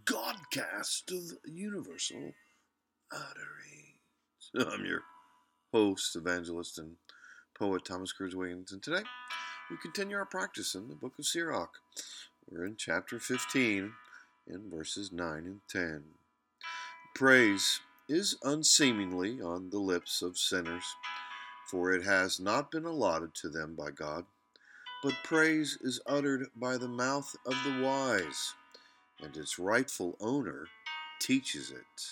Godcast of Universal Utterings. I'm your host, evangelist, and poet Thomas Cruz Wiggins, and today we continue our practice in the book of Sirach. We're in chapter 15, in verses 9 and 10. Praise is unseemingly on the lips of sinners, for it has not been allotted to them by God, but praise is uttered by the mouth of the wise, and its rightful owner teaches it.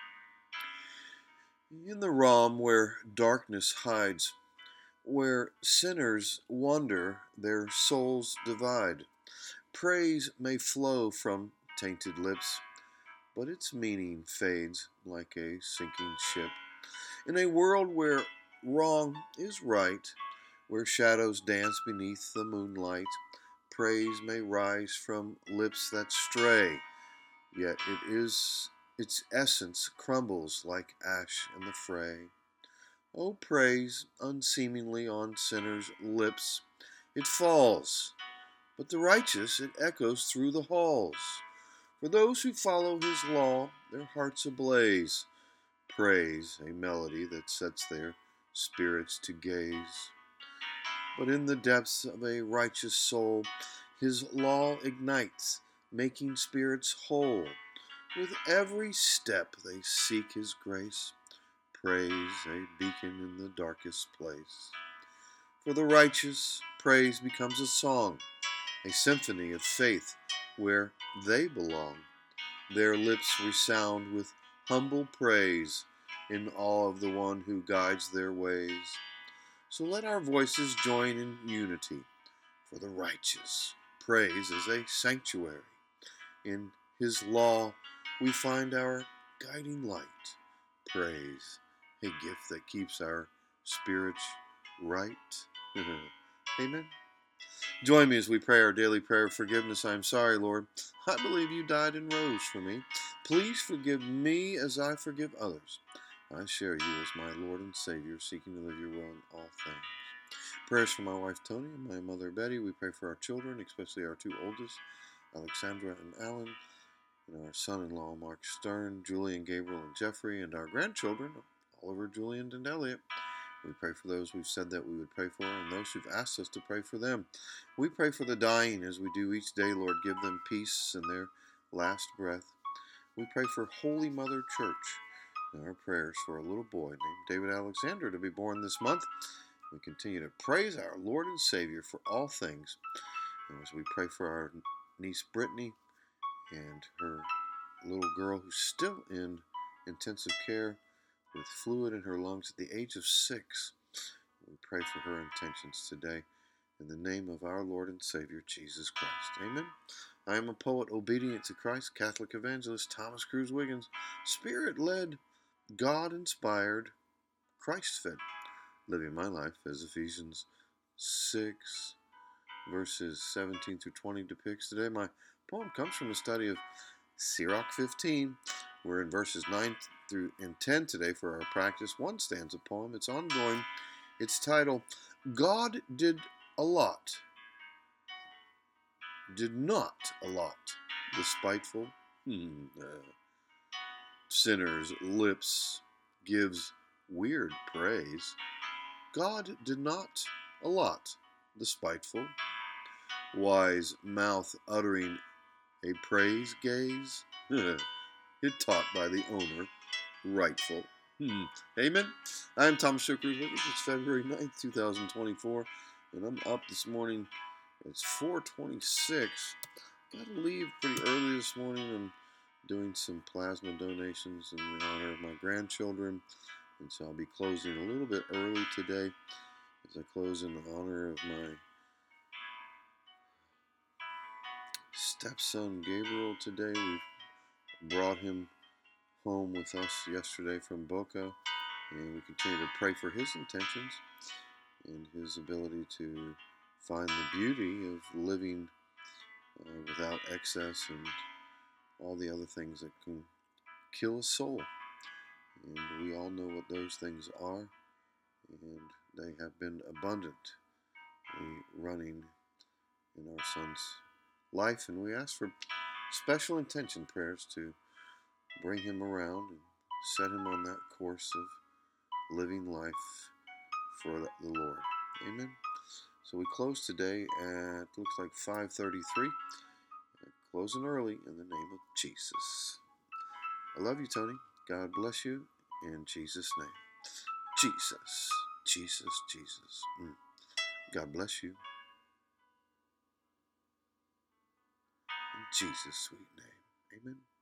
In the realm where darkness hides, where sinners wander, their souls divide, praise may flow from tainted lips, but its meaning fades like a sinking ship. In a world where wrong is right, where shadows dance beneath the moonlight, praise may rise from lips that stray, yet its essence crumbles like ash in the fray. O praise unseemingly on sinners' lips, it falls, but the righteous it echoes through the halls. For those who follow his law, their hearts ablaze. Praise, a melody that sets their spirits to gaze. But in the depths of a righteous soul, his law ignites, making spirits whole. With every step they seek his grace, praise, a beacon in the darkest place. For the righteous, praise becomes a song, a symphony of faith where they belong. Their lips resound with humble praise in awe of the one who guides their ways. So let our voices join in unity. For the righteous, praise is a sanctuary. In his law we find our guiding light. Praise, a gift that keeps our spirits right. Amen. Join me as we pray our daily prayer of forgiveness. I am sorry, Lord. I believe you died and rose for me. Please forgive me as I forgive others. I share you as my Lord and Savior, seeking to live your will in all things. Prayers for my wife Tony and my mother Betty. We pray for our children, especially our two oldest, Alexandra and Alan, and our son-in-law Mark Stern, Julie and Gabriel and Jeffrey, and our grandchildren, Oliver, Julian, and Elliot. We pray for those we've said that we would pray for, and those who've asked us to pray for them. We pray for the dying as we do each day, Lord. Give them peace in their last breath. We pray for Holy Mother Church and our prayers for a little boy named David Alexander to be born this month. We continue to praise our Lord and Savior for all things. And as we pray for our niece Brittany and her little girl who's still in intensive care with fluid in her lungs at the age of 6. We pray for her intentions today in the name of our Lord and Savior, Jesus Christ. Amen. I am a poet obedient to Christ, Catholic evangelist Thomas Cruz Wiggins, Spirit-led, God-inspired, Christ-fed, living my life as Ephesians 6, verses 17 through 20 depicts. Today my poem comes from a study of Sirach 15. We're in verses 9 through 10 today for our practice. One stanza poem. It's ongoing. It's titled, God did not allot the spiteful sinner's lips gives weird praise. God did not allot the spiteful wise mouth uttering a praise gaze. It taught by the owner rightful. Amen. I'm Thomas Cruz Wiggins. It's February 9th, 2024, and I'm up this morning. It's 4:26. Got to leave pretty early this morning. I'm doing some plasma donations in honor of my grandchildren, and so I'll be closing a little bit early today as I close in honor of my stepson Gabriel today. We've brought him home with us yesterday from Boca, and we continue to pray for his intentions and his ability to find the beauty of living without excess and all the other things that can kill a soul. And we all know what those things are, and they have been abundantly running in our son's life, and we ask for special intention prayers to bring him around and set him on that course of living life for the Lord. Amen. So we close today at looks like 5:33. Closing early in the name of Jesus. I love you, Tony. God bless you in Jesus' name. Jesus, Jesus, Jesus. God bless you in Jesus' sweet name. Amen.